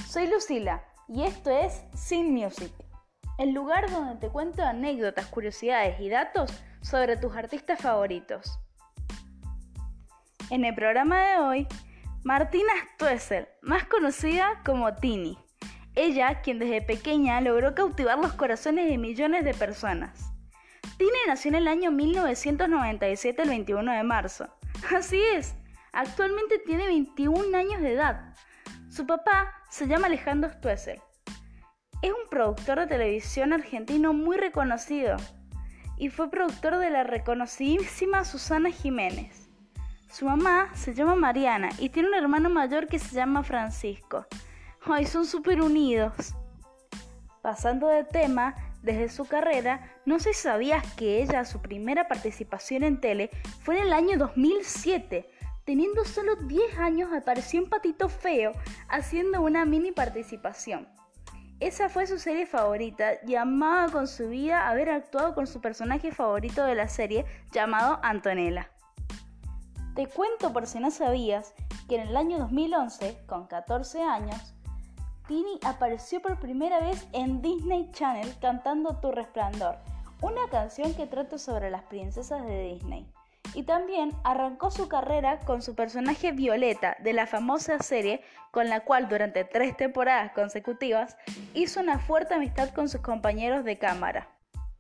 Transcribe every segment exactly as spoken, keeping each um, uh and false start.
Soy Lucila y esto es Sin Music, el lugar donde te cuento anécdotas, curiosidades y datos sobre tus artistas favoritos. En el programa de hoy, Martina Stoessel, más conocida como Tini. Ella, quien desde pequeña logró cautivar los corazones de millones de personas. Tini nació en el año mil novecientos noventa y siete, el veintiuno de marzo. Así es, actualmente tiene veintiún años de edad. Su papá se llama Alejandro Stoessel. Es un productor de televisión argentino muy reconocido y fue productor de la reconocidísima Susana Jiménez. Su mamá se llama Mariana y tiene un hermano mayor que se llama Francisco. ¡Ay, son súper unidos! Pasando de tema, desde su carrera, no sé si sabías que ella, su primera participación en tele fue en el año dos mil siete. Teniendo solo diez años apareció en Patito Feo haciendo una mini participación. Esa fue su serie favorita y amaba con su vida haber actuado con su personaje favorito de la serie llamado Antonella. Te cuento por si no sabías que en el año dos mil once, con catorce años, Tini apareció por primera vez en Disney Channel cantando Tu Resplandor, una canción que trata sobre las princesas de Disney. Y también arrancó su carrera con su personaje Violeta de la famosa serie con la cual durante tres temporadas consecutivas hizo una fuerte amistad con sus compañeros de cámara.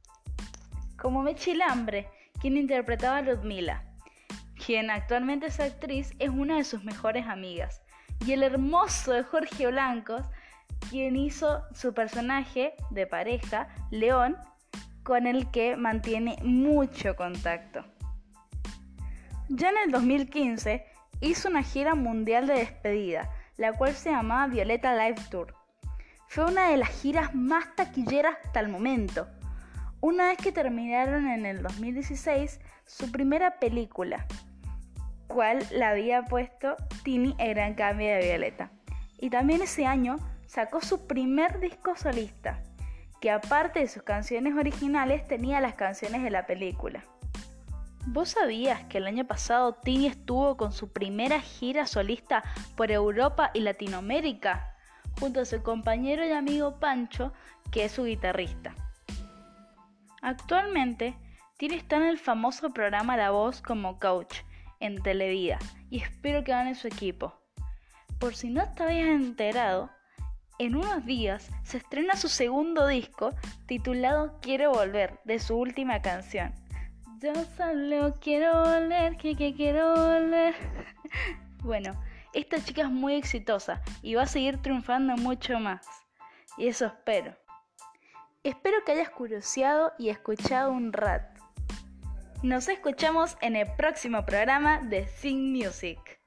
Como Mechi Lambre, quien interpretaba a Ludmila, quien actualmente es actriz, es una de sus mejores amigas. Y el hermoso de Jorge Blancos, quien hizo su personaje de pareja, León, con el que mantiene mucho contacto. Ya en el dos mil quince hizo una gira mundial de despedida, la cual se llamaba Violeta Live Tour. Fue una de las giras más taquilleras hasta el momento. Una vez que terminaron en el dos mil dieciséis su primera película, cual la había puesto Tini El Gran Cambio de Violeta. Y también ese año sacó su primer disco solista, que aparte de sus canciones originales tenía las canciones de la película. ¿Vos sabías que el año pasado Tini estuvo con su primera gira solista por Europa y Latinoamérica, junto a su compañero y amigo Pancho, que es su guitarrista? Actualmente, Tini está en el famoso programa La Voz como coach en Televida y espero que gane su equipo. Por si no te habías enterado, en unos días se estrena su segundo disco titulado Quiero Volver, de su última canción. Yo solo quiero volver, que, que quiero volver. Bueno, esta chica es muy exitosa y va a seguir triunfando mucho más. Y eso espero. Espero que hayas curioseado y escuchado un rato. Nos escuchamos en el próximo programa de Sin Music.